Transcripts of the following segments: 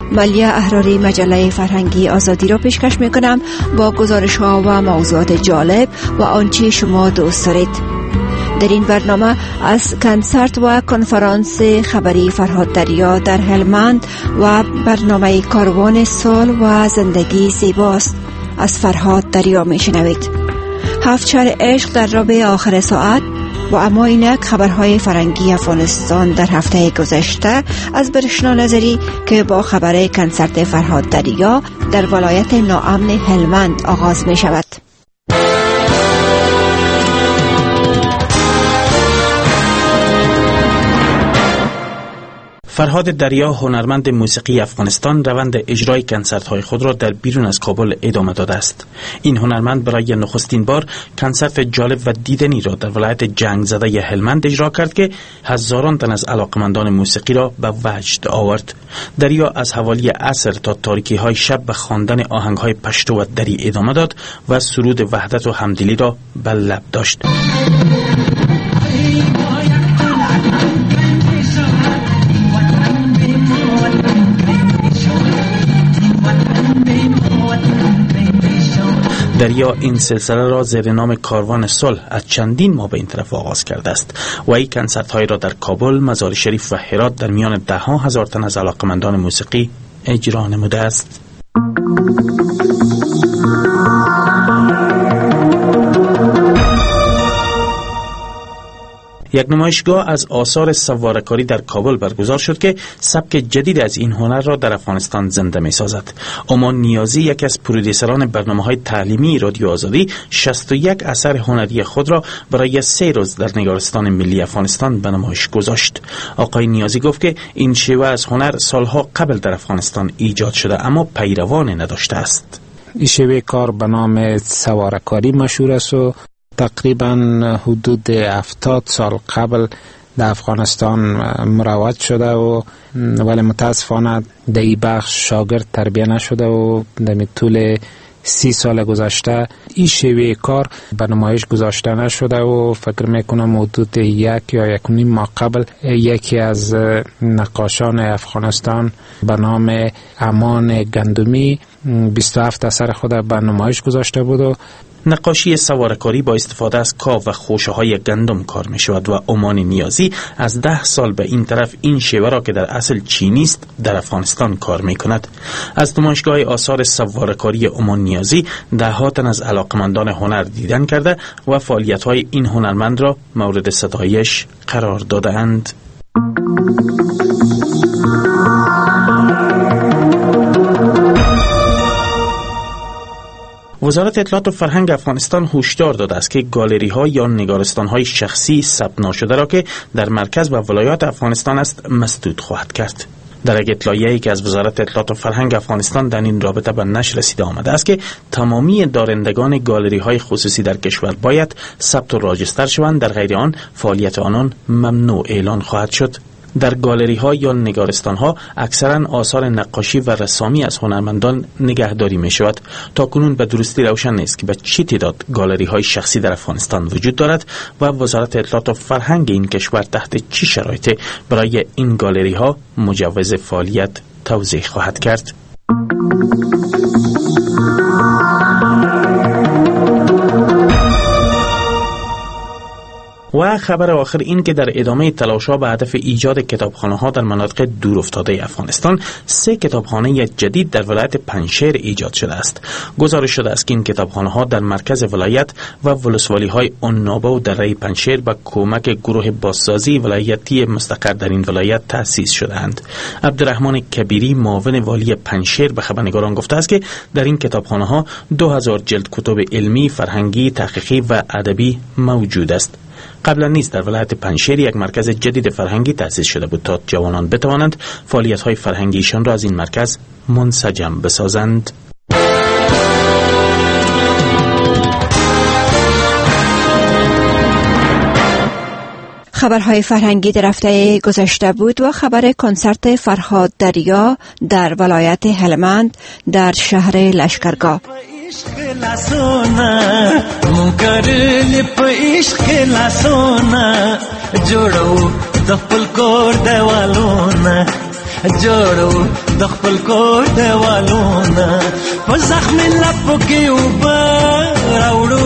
ملیه احراری مجله فرهنگی آزادی را پیشکش میکنم با گزارش ها و موضوعات جالب و آنچه شما دوست دارید. در این برنامه از کنسرت و کنفرانس خبری فرهاد دریا در هلمند و برنامه کاروان سال و زندگی زیباست از فرهاد دریا میشنوید. هفت شهر عشق در ربع آخر ساعت و اما اینک خبرهای فرهنگی افغانستان در هفته گذشته از برشنا نظری که با خبر کنسرت فرهاد دریا در ولایت ناامن هلمند آغاز می شود. فرهاد دریا هنرمند موسیقی افغانستان روند اجرای کنسرت‌های خود را در بیرون از کابل ادامه داده است. این هنرمند برای نخستین بار کنسرت جالب و دیدنی را در ولایت جنگ زده هلمند اجرا کرد که هزاران تن از علاقمندان موسیقی را به وجد آورد. دریا از حوالی عصر تا تاریکی‌های شب به خواندن آهنگ‌های پشتو و دری ادامه داد و سرود وحدت و همدلی را به لب داشت. دریا این سلسله را زیر نام کاروان صلح از چندین ماه به این طرف آغاز کرده است و این کنسرت های را در کابل، مزار شریف و هرات در میان 10,000 تن از علاقمندان موسیقی اجرا نموده است. یک نمایشگاه از آثار سوارکاری در کابل برگزار شد که سبک جدید از این هنر را در افغانستان زنده می سازد. امان نیازی، یکی از پرودیسران برنامه‌های تعلیمی رادیو آزادی، 61 اثر هنری خود را برای 3 روز در نگارستان ملی افغانستان به نمایش گذاشت. آقای نیازی گفت که این شیوه از هنر سالها قبل در افغانستان ایجاد شده اما پیروان نداشته است. این شیوه کار به نام سوارکاری مشهور است و تقریبا حدود 70 سال قبل در افغانستان مروج شده و ولی متاسفانه در این بخش شاگرد تربیه نشده و در طول 30 سال گذشته این شیوه کار به نمایش گذاشته نشده و فکر میکنم حدود 1 یا 1.5 ماه قبل یکی از نقاشان افغانستان به نام امان گندمی 27 اثر خود به نمایش گذاشته بود و نقاشی سوارکاری با استفاده از کاو و خوشه های گندم کار می شود و امان نیازی از 10 سال به این طرف این شیوه را که در اصل چینی است در افغانستان کار می کند. از نمایشگاه آثار سوارکاری امان نیازی 10 تن از علاقمندان هنر دیدن کرده و فعالیت های این هنرمند را مورد ستایش قرار داده اند. وزارت اطلاعات و فرهنگ افغانستان هشدار داده است که گالری ها یا نگارستان های شخصی ثبت ناشده را که در مرکز و ولایات افغانستان است مسدود خواهد کرد. در یک اطلاعیه‌ای که از وزارت اطلاعات و فرهنگ افغانستان در این رابطه به نشر رسیده آمده است که تمامی دارندگان گالری های خصوصی در کشور باید ثبت و راجستر شوند، در غیر آن فعالیت آنان ممنوع اعلان خواهد شد. در گالری ها یا نگارستان ها اکثرا آثار نقاشی و رسامی از هنرمندان نگهداری می شود. تا کنون به درستی روشن نیست که به چه تعداد گالری های شخصی در افغانستان وجود دارد و وزارت اطلاعات و فرهنگ این کشور تحت چه شرایطی برای این گالری ها مجوز فعالیت توضیح خواهد کرد. و خبر آخر این که در ادامه تلاش‌ها به هدف ایجاد کتابخانه‌ها در مناطق دور افتاده افغانستان 3 کتابخانه جدید در ولایت پنجشیر ایجاد شده است. گزارش شده است که این کتابخانه‌ها در مرکز ولایت و ولسوالی‌های عنابه و دره پنجشیر با کمک گروه بازسازی ولایتی مستقر در این ولایت تأسیس شده‌اند. عبدالرحمن کبیری معاون والی پنجشیر به خبرنگاران گفته است که در این کتابخانه‌ها 2000 جلد کتب علمی، فرهنگی، تحقیقی و ادبی موجود است. قبلا نیز در ولایت پنجشیر یک مرکز جدید فرهنگی تأسیس شده بود تا جوانان بتوانند فعالیت‌های فرهنگیشان را از این مرکز منسجم بسازند. خبرهای فرهنگی در هفته گذشته بود و خبر کنسرت فرهاد دریا در ولایت هلمند در شهر لشکرگاه. جوړو د خپل کور دیوالونه په زخم لپو کې راوړو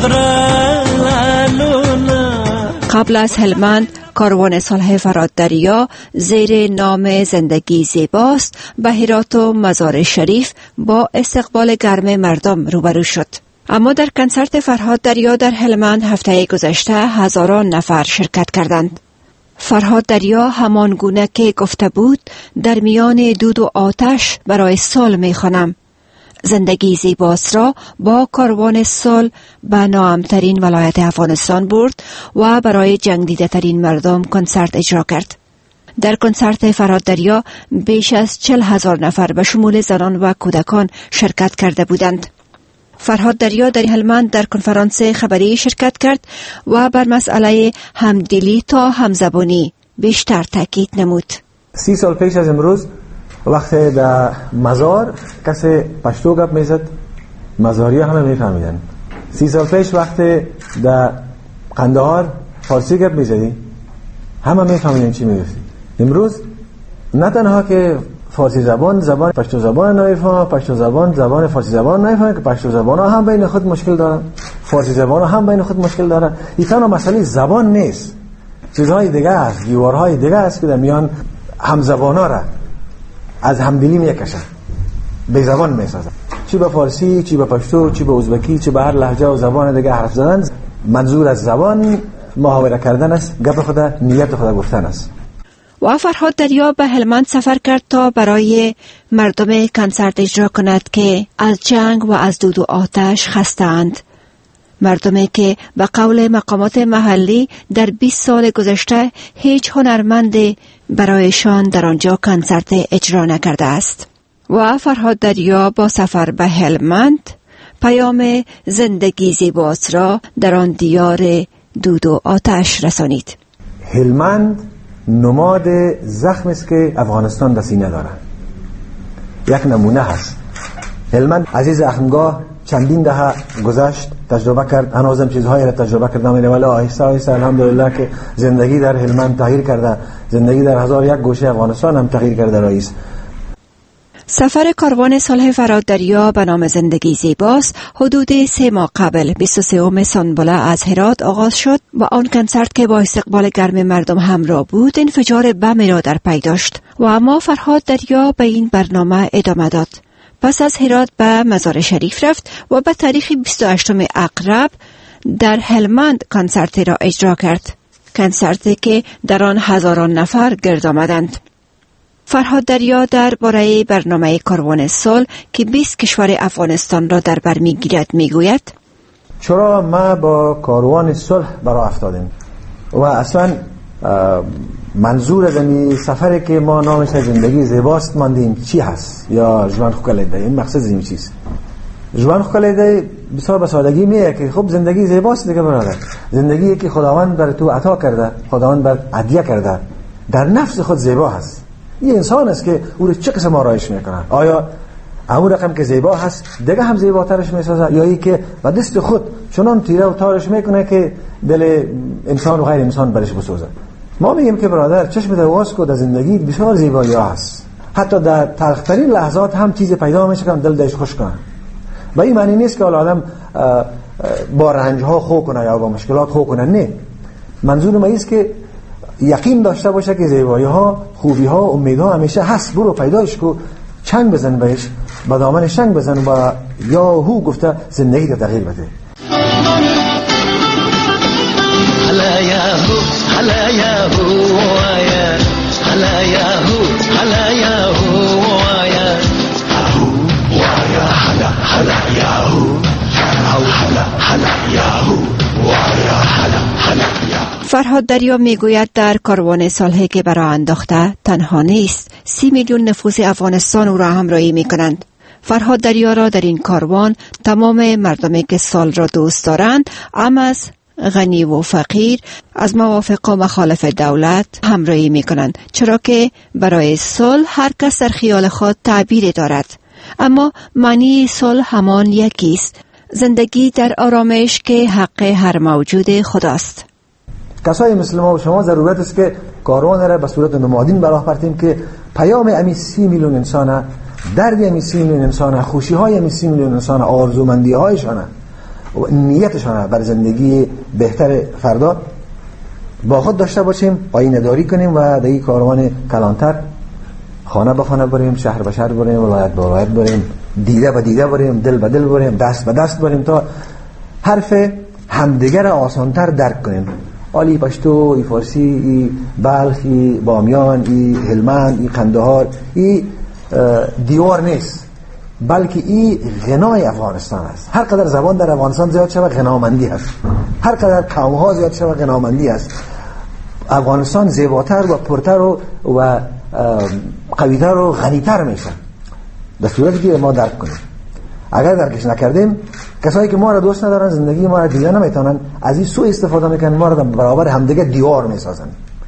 لغرالونه. قبل از هلمند کاروان صالح فرهاددریا زیر نام زندگی زیباست به هرات و مزار شریف با استقبال گرم مردم روبرو شد. اما در کنسرت فرهاددریا در هلمند هفته گذشته هزاران نفر شرکت کردند. فرهاددریا همان گونه که گفته بود در میان دود و آتش برای صلح می‌خوانم. زندگی زیباست را با کاروان صلح به ناامترین ولایت افغانستان برد و برای جنگ دیده ترین مردم کنسرت اجرا کرد. در کنسرت فرهاددریا بیش از 40,000 نفر به شمول زنان و کودکان شرکت کرده بودند. فرهاددریا در هلمند در کنفرانس خبری شرکت کرد و بر مسئله همدلی تا همزبانی بیشتر تاکید نمود. 30 سال پیش از امروز وقتی در مزار کسی پشتو گپ میزد مزاری همه میفهمیدن. 30 سال پیش وقتی در قندهار فارسی گپ میزدی همه میفهمیدن چی میگفتی. امروز نه تنها که فارسی زبان پشتو زبان نمیفهمه، پشتو زبان فارسی زبان نمیفهمه، که پشتو زبان ها هم بین خود مشکل دارن، فارسی زبان ها هم بین خود مشکل دارن. این تنها مسئله زبان نیست، چیزهای دیگه است، دیوارهای دیگه است که در میان همزبان ها را از همدلی میکشن، به زبان میسازن. چی به فارسی، چی به پشتو، چی به ازبکی، چی به هر لهجه و زبان دیگه حرف زدن. منظور از زبان محاوره کردن است، گپ خود نیت خود گفتن است. و فرهاددریا به هلمند سفر کرد تا برای مردم کنسرت اجرا کند که از جنگ و از دود و آتش خسته‌اند. مردمی که به قول مقامات محلی در 20 سال گذشته هیچ هنرمند برایشان در آنجا کنسرت اجرا نکرده است. و فرهاددریا با سفر به هلمند پیام زندگی زیباست را در آن دیار دود و آتش رسانید. هلمند نماد زخم است که افغانستان در سینه داره. یک نمونه هست. هلمند عزیز اخمگاه چندین دهه گذشت تجربه کرد، هنوزم چیزهایی را تجربه کردم، ولی آهسته آهسته الحمدلله که زندگی در هلمند تغییر کرده، زندگی در 1001 گوشه افغانستان هم تغییر کرده رئیس. سفر کاروان صالح فرهاددریا به نام زندگی زیباست حدود 3 ماه قبل 23 سنبله از هرات آغاز شد و آن کنسرت که با استقبال گرم مردم همراه بود انفجار بمی را در پی داشت و اما فرهاددریا به این برنامه ادامه داد. پس از هرات به مزار شریف رفت و به تاریخ 28 عقرب در هلمند کنسرت را اجرا کرد. کنسرتی که در آن هزاران نفر گرد آمدند. فرهاددریا درباره برنامه کاروان صلح که 20 کشور افغانستان را در بر میگیرد میگوید: چرا ما با کاروان صلح برای افتادیم و اصلا منظور از این سفری که ما نامش زندگی زیباست ماندیم چی هست یا جوان خوکلیده؟ این مقصد این چیست؟ جوان خوکلیده بسیار به سادگی میگه که خب زندگی زیباست دیگه برادر، زندگی که خداوند بر تو عطا کرده، خداوند بر هدیه کرده، در نفس خود زیبا هست. این انسان است که او رو چه قسم آرایش میکنه؟ آیا اون رقم که زیبا هست دیگه هم زیباترش میسازه یا ای که با دست خود چنان تیره و تارش میکنه که دل انسان و غیر انسان برش بسوزه؟ ما میگیم که برادر چشم دواز کو در زندگی بسیار زیبایی هست، حتی در تلخترین لحظات هم چیز پیدا میشه که دل دلش خوش کنه. با این معنی نیست که آدم با رنج ها خو کنه یا با مشکلات خو کنه، نه. منظور ما است که یقین داشته باشه که زیبایی ها، خوبی ها، امید ها همیشه هست. برو پیداش کو، چنگ بزن بهش، با دامن شنگ بزن و یا هو گفته زندگی رو تغییر بده. هلا یاهو هلا یاهو آیا هلا یاهو هلا یاهو آیا هو آیا هلا هلا یاهو هلا هلا یاهو آیا هلا هلا یاهو. فرهاددریا میگوید در کاروان صالحی که برای انداخته تنها نیست، 30 میلیون نفوس افغانستان او را همراهی میکنند. فرهاددریا را در این کاروان تمام مردمی که صلح را دوست دارند، از غنی و فقیر، از موافق و مخالف دولت همراهی میکنند، چرا که برای صلح هر کس در خیال خود تعبیر دارد، اما معنی صلح همان یکی است: زندگی در آرامش که حق هر موجود خداست. کسای مثل ما و شما ضرورت است که کاروان را به صورت نمادین براه پرتیم که پیام امی 30 میلیون انسان، درد امی 30 میلیون انسان، خوشی های امی 30 میلیون انسان، آرزومندی هایشان و نیتشان بر زندگی بهتر فردا با خود داشته باشیم، آینه داری کنیم و در این کاروان کلانتر خانه به خانه بریم، شهر به شهر بریم، ولایت به ولایت بریم، دیده به دیده بریم، دل به دل بریم، دست به دست بریم تا حرف همدیگر آسانتر درک کنیم. آلی پشتو، ای فارسی، ای بلخ، ای بامیان، ای هلمند، ای قندهار، ای دیوار نیست، بلکه ای غنای افغانستان است. هر قدر زبان در افغانستان زیاد شود غنامندی هست، هر قدر قوم‌ها زیاد شود غنامندی است. افغانستان زیباتر و پرتر و قویتر و غنیتر میشه در صورتی که ما درک کنیم. اگر درکش نکردیم، کسایی که ما را دوست ندارن، زندگی ما را دیده نمیتونن، از این سوء استفاده میکنن، ما را برابر همدیگه دیوار میسازن.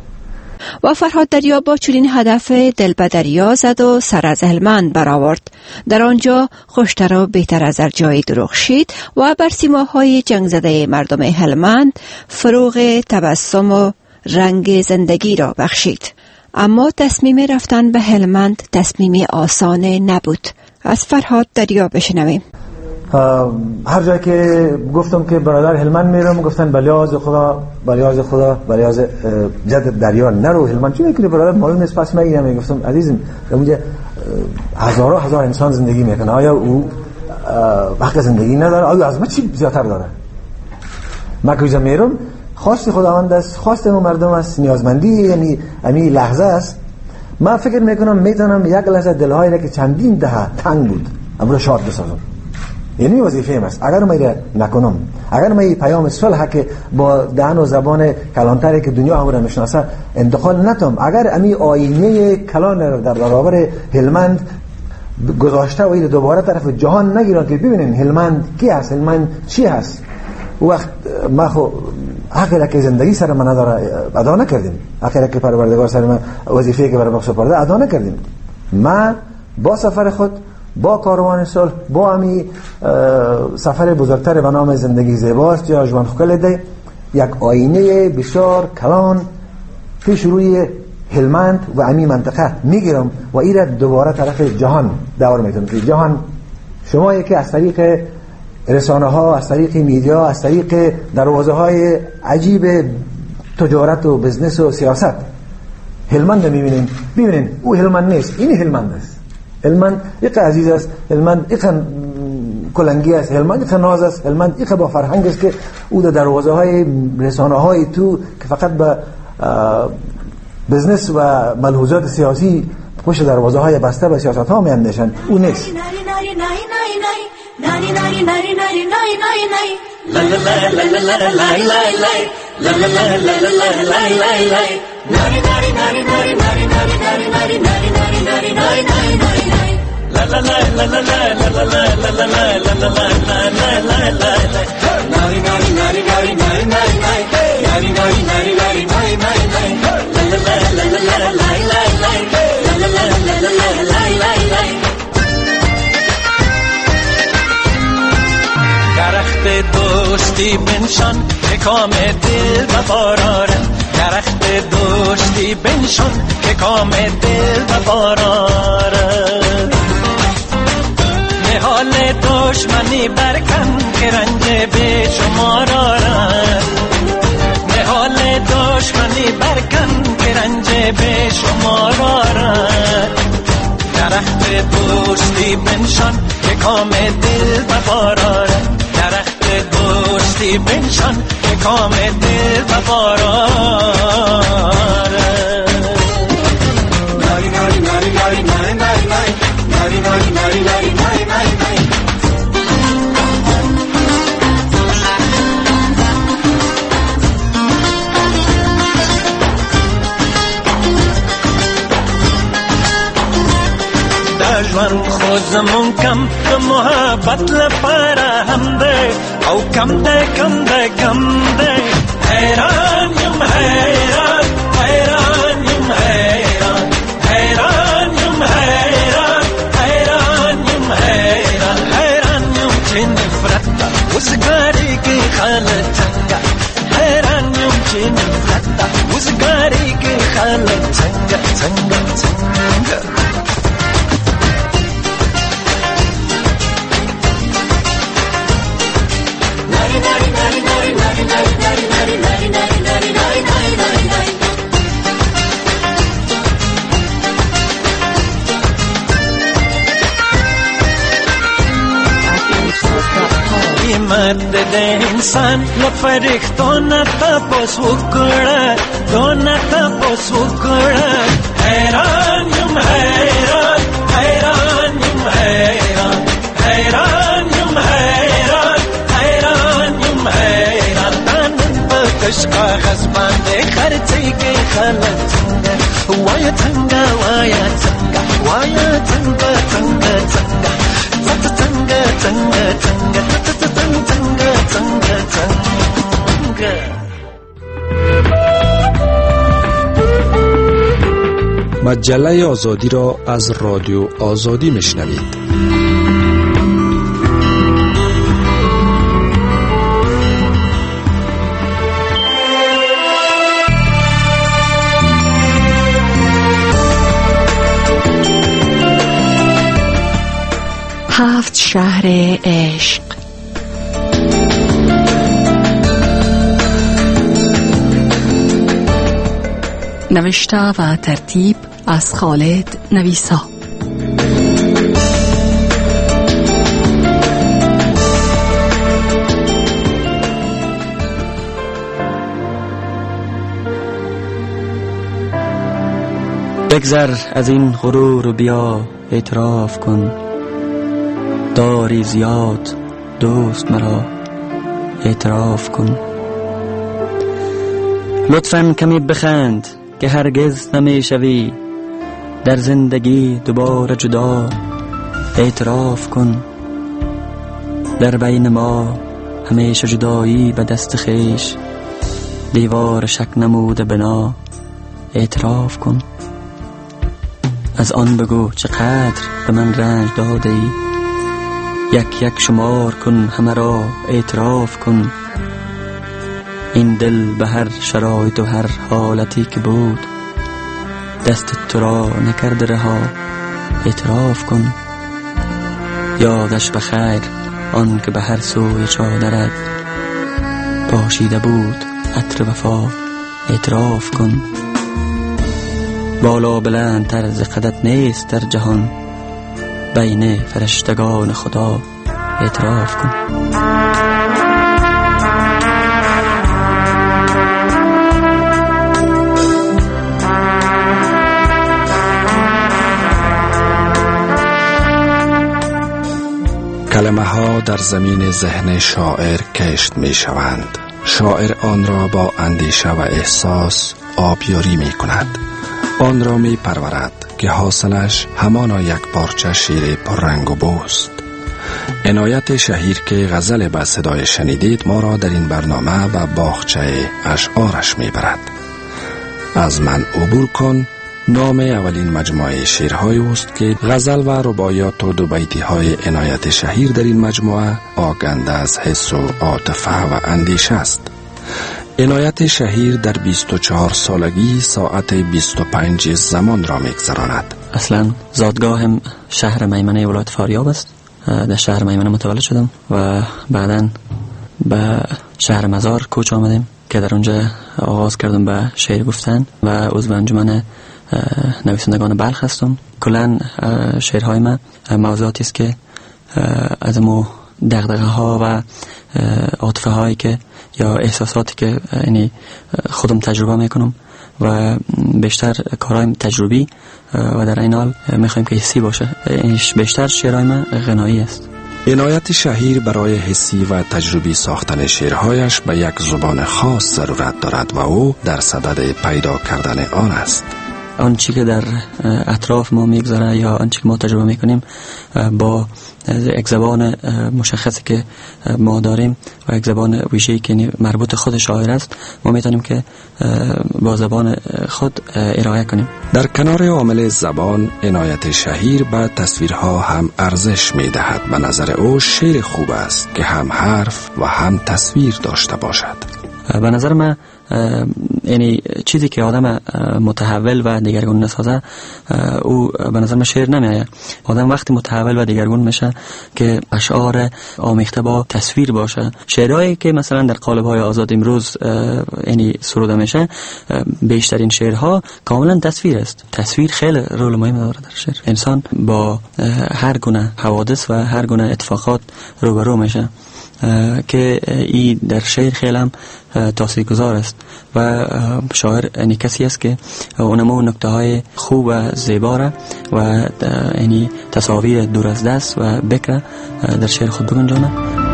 و فرهاد دریا با چنین هدف دل به دریا زد و سر از هلمند برآورد. در آنجا خوشتر و بهتر از هر جای درخشید و بر سیماهای جنگ زده مردم هلمند فروغ تبسم و رنگ زندگی را بخشید. اما تصمیم رفتن به هلمند تصمیم آسان نبود. از فرهاد دریا بشنویم. هر جایی که گفتم که برادر هلمند میرم، گفتن بلیاز خدا، بلیاز خدا، بلیاز جد دریا نرو هلمند، چون که برادر معلوم نیست. پس میگم، گفتم عزیزم اونجا هزارها هزار انسان زندگی میکنه، آیا او حق زندگی نداره؟ آیا از ما چی زیادتر داره؟ ما که میرم خواست خداوند است، خواست مردم است، نیازمندی یعنی امی لحظه است. من فکر میکنم میتونم یک لحظه دلهایی را که چندین دهه تنگ بود امروز شاد بسازم. یعنی وظیفه است. اگر من نکنم، اگر من پیام صلح که با دهن و زبان کلانتری که دنیا همون میشناسه انتقال نتم، اگر امی آینه کلان در برابر هلمند گذاشته و این دوباره طرف جهان نگیرن که ببینین هلمند کی است، هلمند چی هست، وقت ما خو حقی که زندگی سر من نداره ادا نکردیم، حقی که پروردگار سر من وظیفه که برای ما سپرده ادا نکردیم. ما با سفر خود، با کاروان صلح، با امی سفر بزرگتر به نام زندگی زیباست یا جوان خکل ده، یک آینه بسیار کلان پیش روی هلمند و امی منطقه میگیرم و این را دوباره طرف جهان دور میتونم که جهان شما که از طریق رسانه ها، از طریق میدیا، از طریق دروازه های عجیب تجارت و بزنس و سیاست هلمند میبینین، ببینین او هلمند نیست، این هلمند است. هلمند یک عزیز است، هلمند یک کلنگی است، هلمند یک ناز است، هلمند یک با فرهنگ است که او در دروازه های رسانه های تو که فقط به بزنس و ملحوظات سیاسی پشت دروازه های بسته به سیاست ها میاندیشن، او نیست. درخت دوستی بنشان که کام دل بباراره، درخت دوستی بنشان که کام دل بباراره، نهال دشمنی برکن که رنج به شما دارد، نهال دشمنی برکن که رنج به شما دارد، درخت دوستی بنشان که کام دل بباراره، درخت دوستی بنشان که کام دل بباراره. ناری ناری ناری ناری ناری ناری ناری ناری ناری ناری ناری ناری. دشمن خودمون کم د محبت لپاره هم ده او کم ده کم ده کم ده، حیران یم حیران حیران یم حیران حیران یم حیران حیران یم حیران حیران یم چه نفرت وزگاری کی خالتنگا، حیران یم چه نفرت مرد د انسان لفرښتونه تپوس وکړه دونه تپوس وکړه حیران یم حیران حیران یم حیران حیران یم حیران حیران یم حیران تن په کش کاغذ باندې خرڅی کې خلک څنګه وایا څنګه وایا څنګه وایا څنګه څنګه څنګه څنګه څنګه څنګه څنګه څنګه څنګه مجله آزادی را از رادیو آزادی میشنوید. هفت شهر عشق. نوشته و ترتیب از خالد نویسا. بگذر از این غرور و بیا اعتراف کن، داری زیاد دوست مرا اعتراف کن. لطفاً کمی بخند که هرگز نمی شوی در زندگی دوباره جدا اعتراف کن. در بین ما همیشه جدایی به دست خویش، دیوار شک نموده بنا اعتراف کن. از آن بگو چقدر به من رنج داده ای، یک یک شمار کن همه را اعتراف کن. این دل به هر شرایط و هر حالتی که بود دست تو را نکرده رها اعتراف کن. یادش بخیر آن که به هر سوی چادرت پاشیده بود عطر وفا اعتراف کن. بالا بلند تر ز قدت نیست در جهان، بین فرشتگان خدا اعتراف کن. کلمه ها در زمین ذهن شاعر کشت می شوند. شاعر آن را با اندیشه و احساس آبیاری می کند، آن را می پرورد که حاصلش همانا یک پارچه شیر پررنگ و بوست. عنایت شهیر که غزل به صدای شنیدید ما را در این برنامه به باغچه اشعارش می برد. از من عبور کن نام اولین مجموعه شعرهای اوست که غزل و رباعیات و دو بیتی های عنایت شهیر در این مجموعه آگنده از حس و عاطفه و اندیشه است. عنایت شهیر در 24 سالگی ساعت 25 زمان را می‌گذراند. اصلا زادگاهم شهر میمنه ولایت فاریاب است. در شهر میمنه متولد شدم و بعداً به شهر مزار کوچ آمدیم که در اونجا آغاز کردم به شعر گفتن و عضو انجمن نویسندگان بلخ هستم. کلاً شعرهای من موضوعاتی است که از مو دغدغه ها و عاطفه هایی که یا احساساتی که یعنی خودم تجربه میکنم و بیشتر کارهای تجربی و در این حال میخوایم که حسی باشه. بیشتر شعرهای من غنایی است. عنایت شهیر برای حسی و تجربی ساختن شعرهایش به یک زبان خاص ضرورت دارد و او در صدد پیدا کردن آن است. آنچه که در اطراف ما میگذره یا آنچه که ما تجربه میکنیم با یک زبان مشخصی که ما داریم و یک زبان ویژه‌ای که مربوط خود شاعر است، ما میتونیم که با زبان خود ارائه کنیم. در کنار عامل زبان، عنایت شهیر به تصویرها هم ارزش میدهد. به نظر او شعر خوب است که هم حرف و هم تصویر داشته باشد. به نظر من یعنی چیزی که آدم متحول و دیگرگون نسازه او به نظر من شعر نمیآید. آدم وقتی متحول و دیگرگون میشه که اشعار آمیخته با تصویر باشه. شعرهایی که مثلا در قالب‌های آزاد امروز یعنی سروده میشه، بیشترین شعرها کاملا تصویر است. تصویر خیلی رول مهمی داره در شعر. انسان با هر گونه حوادث و هر گونه اتفاقات روبرو میشه که این در شعر خیلی هم تاثیرگذار است و شاعر یعنی کسی است که اونمو نکته های خوب و زیبا را و یعنی تصاویر دور از دست و بکر در شعر خود بگنجانه.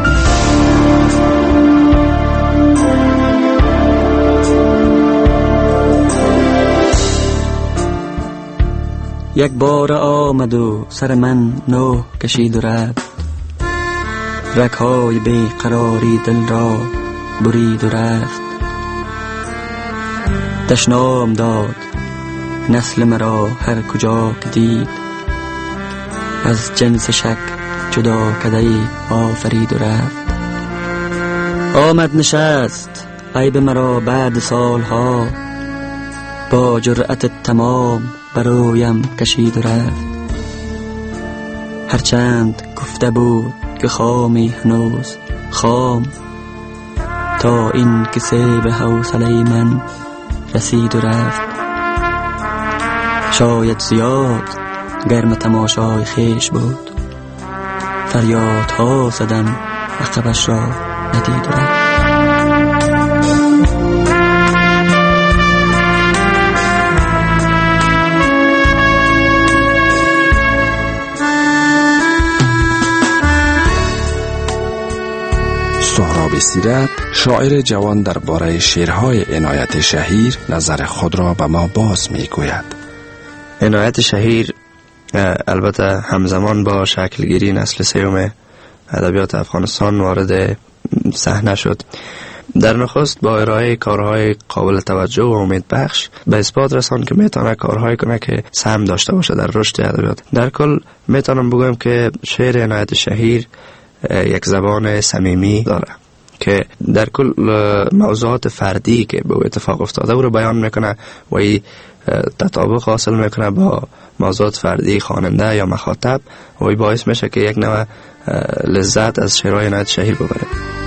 یک بار آمد و سر من نوح کشید و رفت، رگ‌های بی قراری دل را برید و رفت. تشنام داد نسل مرا هر کجا که دید، از جنس شک جدا کدهی آفرید و رفت. آمد نشست عیب مرا بعد سالها، با جرأت تمام برویم کشید و رفت. هرچند گفته بود که خامی هنوز خام، تا این کسی به حوصله من رسید و رفت. شاید زیاد گرم تماشای خیش بود، فریادها زدم عقبش را ندید و رفت. سهراب سیرت، شاعر جوان درباره شعرهای عنایت شهیر نظر خود را به ما باز میگوید. عنایت شهیر البته همزمان با شکلگیری نسل سوم ادبیات افغانستان وارد صحنه شد. در نخست با ارائه کارهای قابل توجه و امید بخش به اثبات رساند که میتونه کارهایی کنه که سهم داشته باشه در رشد ادبیات. در کل میتونم بگم که شعر عنایت شهیر یک زبان صمیمی داره که در کل موضوعات فردی که به اتفاق افتاده او رو بیان میکنه و ای تطابق حاصل میکنه با موضوعات فردی خواننده یا مخاطب و ای باعث میشه که یک نوع لذت از شعرهای عنایت شهیر ببره.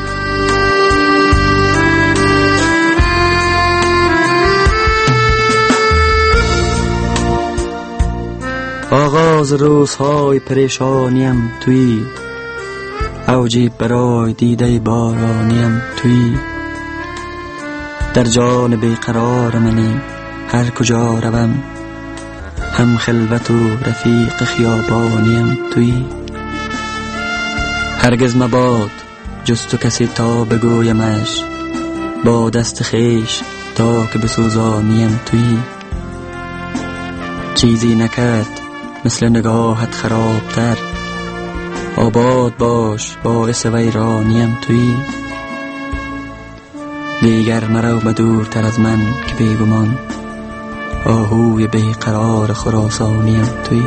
آغاز روزهای پریشانیم توی، اوجی برای دیده بارانیم توی. در جان بیقرار منی هر کجا روم، هم خلوت و رفیق خیابانیم توی. هرگز مباد جز تو کسی تا بگویمش، با دست خیش تا که بسوزانیم توی. چیزی نکرد مثل نگاهت خرابتر، آباد باش باعث ویرانیم توی. دیگر مرو بدورتر از من که بیگمان، آهوی بیقرار خراسانیم توی.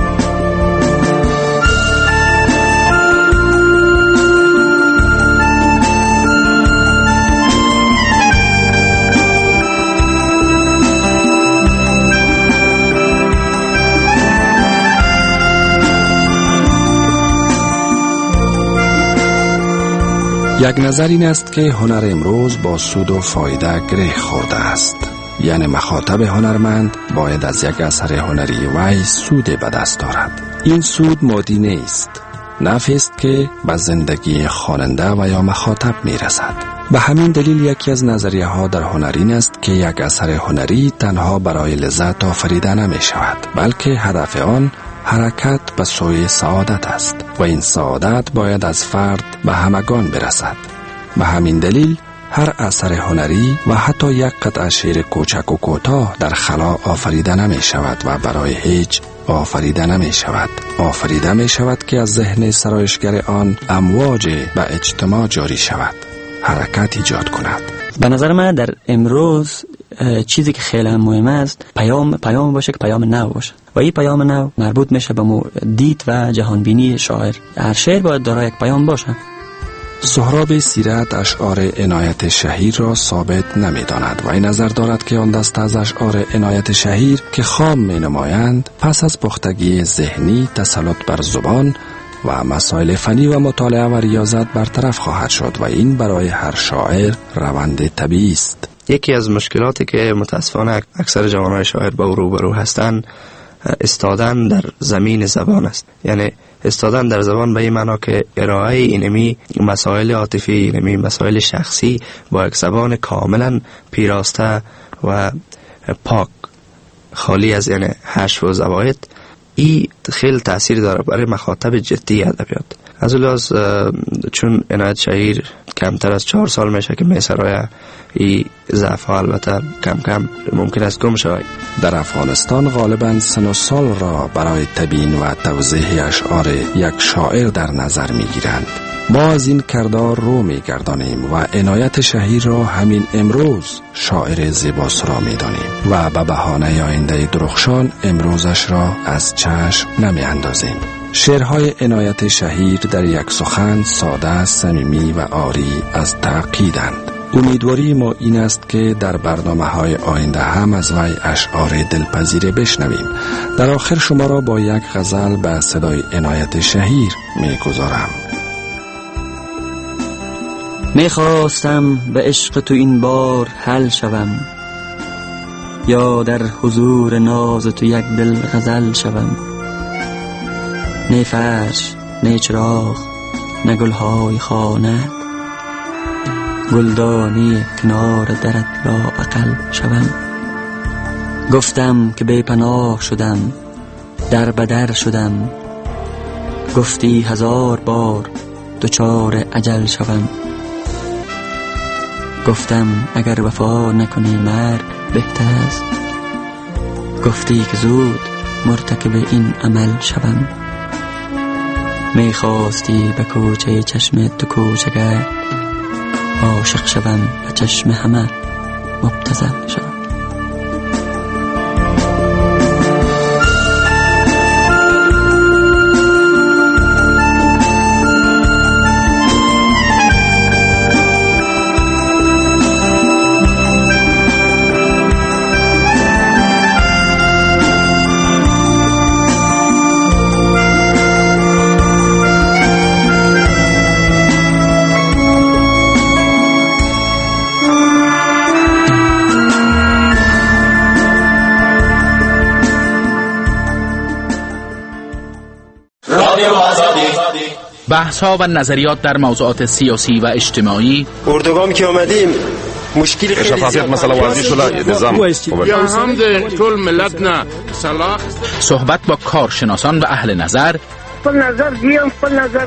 یک نظر این است که هنر امروز با سود و فایده گره خورده است. یعنی مخاطب هنرمند باید از یک اثر هنری وی سود به دست دارد. این سود مادی نیست، نفعی است که به زندگی خواننده و یا مخاطب میرسد. به همین دلیل یکی از نظریه ها در هنر این است که یک اثر هنری تنها برای لذت آفریده نمی شود، بلکه هدف آن حرکت به سوی سعادت است و این سعادت باید از فرد به همگان برسد. به همین دلیل هر اثر هنری و حتی یک قطعه شعر کوچک و کوتاه در خلا آفریده نمی شود و برای هیچ آفریده نمی شود. آفریده می شود که از ذهن سرایشگر آن امواج به اجتماع جاری شود، حرکت ایجاد کند. به نظر من در امروز چیزی که خیلی مهم است پیام باشه که پیام نو باشه و این پیام نو مربوط میشه به دید و جهانبینی شاعر. هر شعر باید دارای یک پیام باشه. سهراب سیرت اشعار عنایت شهیر را ثابت نمی داند و این نظر دارد که آن دسته از اشعار عنایت شهیر که خام می نمایند پس از پختگی ذهنی، تسلط بر زبان و مسائل فنی و مطالعه و ریاضت برطرف خواهد شد و این برای هر شاعر روند طبیعی است. یکی از مشکلاتی که متاسفانه اکثر جوانای شاعر با او روبرو هستند استادن در زمین زبان است. یعنی استادن در زبان به این معنا که ارائه اینمی مسائل عاطفی، اینمی مسائل شخصی با یک زبان کاملا پیراسته و پاک، خالی از یعنی حشو و زواید، این خیلی تاثیر داره برای مخاطب جدی ادبیات. از لحاظ چون عنایت شهیر کمتر از 4 سال میشه که میسرای این ضعف ها البته کم کم ممکن است گم شود. در افغانستان غالباً سن و سال را برای تبیین و توضیح اشعار یک شاعر در نظر میگیرند. ما از این کردار رو میگردانیم و عنایت شهیر را همین امروز شاعر زیباسرا میدانیم و به بهانه آینده درخشان امروزش را از چشم نمیاندازیم. شعرهای عنایت شهیر در یک سخن ساده، صمیمی و عاری از تعقیدند. امیدواری ما این است که در برنامه‌های آینده هم از وی اشعار دلپذیر بشنویم. در آخر شما را با یک غزل به صدای عنایت شهیر میگذارم. میخواستم به عشق تو این بار حل شوم، یا در حضور ناز تو یک دل غزل شوم. نه فرش، نه چراغ، نه گلهای خانه، گلدانی کنار درت لا اقل شوم. گفتم که بی پناه شدم، در بدر شدم، گفتی 1000 بار دچار اجل شوم. گفتم اگر وفا نکنی مرگ بهتر است، گفتی که زود مرتکب این عمل شوم. میخواستی به کوچه چشم تو کوچگر، عاشق شوم و چشم همه مبتذل شوم. بحث‌ها و نظریات در موضوعات سیاسی و اجتماعی. اردوگام که آمدیم مشکل خیلی شفافیت مسئله واضح شده، نظام یا هم ده کل ملت نه صلاح. صحبت با کارشناسان و اهل نظر. خپل نظر دیم، خپل نظر